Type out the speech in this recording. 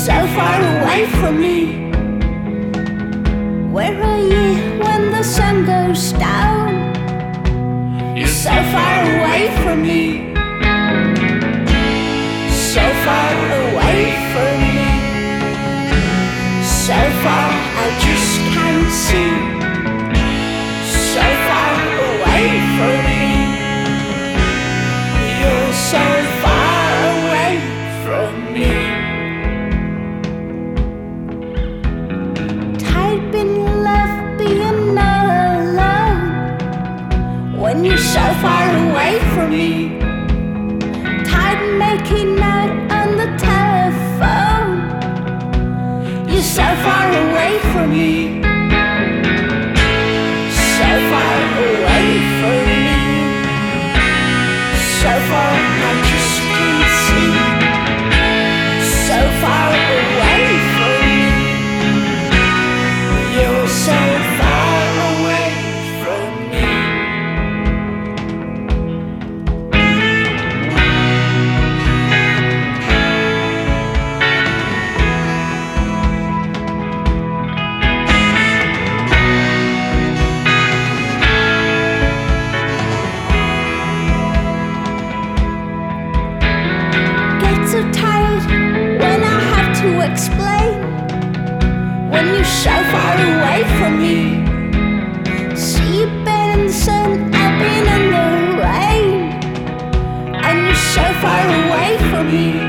so far away from me. Where are you when the sun goes down? You're so far away from me. So far away from me. So far I just can't see. So far away from me. You're so far away from me. Tired being left, being all alone. When you're so far away from me. Tired making out on the telephone. You're so far away from me. So far away from me. So far I just can't see. So far away from me. You're so far away from me. So tired when I have to explain. When you're so far away from me. See you been in the sun, I've been in the rain. And you're so far away from me.